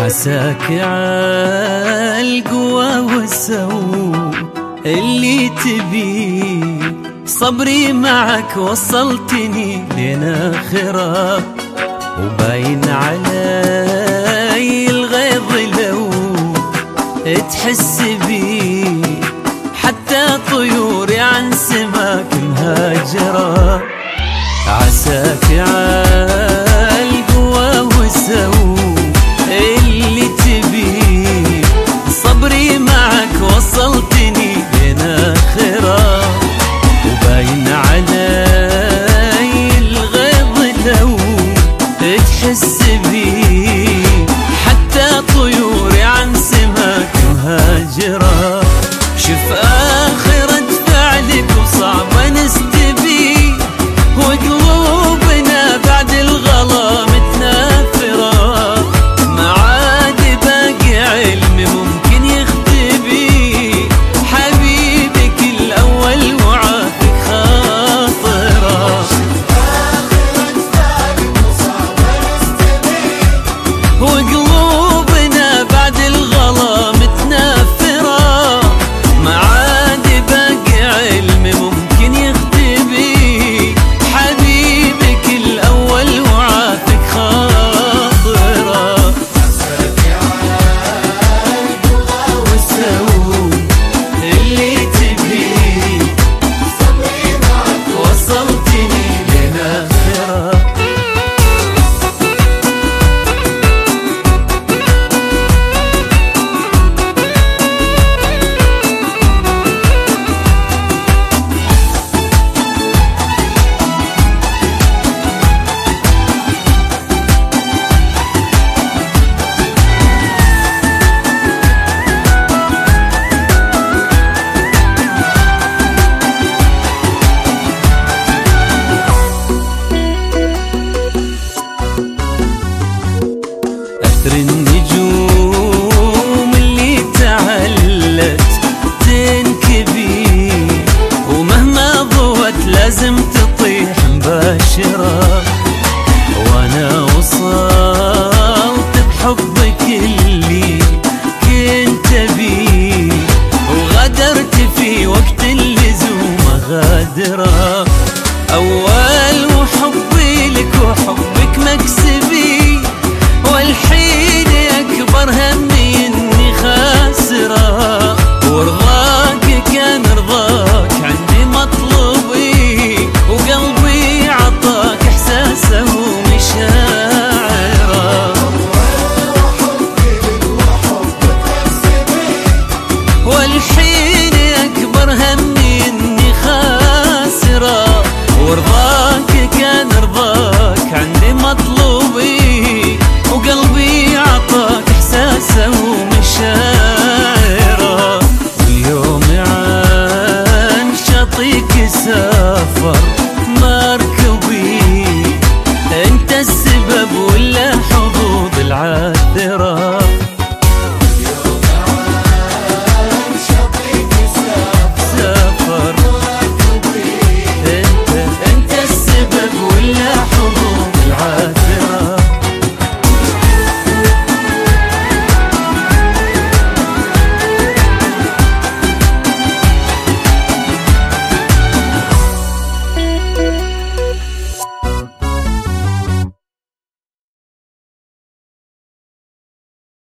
عساك عالقوى والسوء اللي تبي، صبري معك وصلتني لين آخره، وباين علي الغيظ لو تحس بي، حتى طيوري عن سماك مهاجرة. عساك عالقوى والسوء اللي تبي، صبري معك وصلتني لين آخره، وباين علي الغيظ لو تحس بي، حتى طيوري عن سماك مهاجرة. شوف آخرة فعلك وصعبة نستبي، وقلوبنا بعد الغلا متنافرة، ما عاد باقي علم ممكن يختبي، حبيبك الأول وعافك خاطرة. وقلوبنا بعد الغلا متنافرة، ما عاد باقي علم ممكن يختبي، حبيبك الأول وعافك خاطرة. عساك عالقوى والسوء اللي تبي، صبري معك وصلتني لين آخره. أثر النجوم اللي تعلت تنكبي، ومهما ضوت لازم تطيح مباشرة، وانا وصلت بحبك اللي كنت بيه، وغدرت في وقت اللزوم غادرة.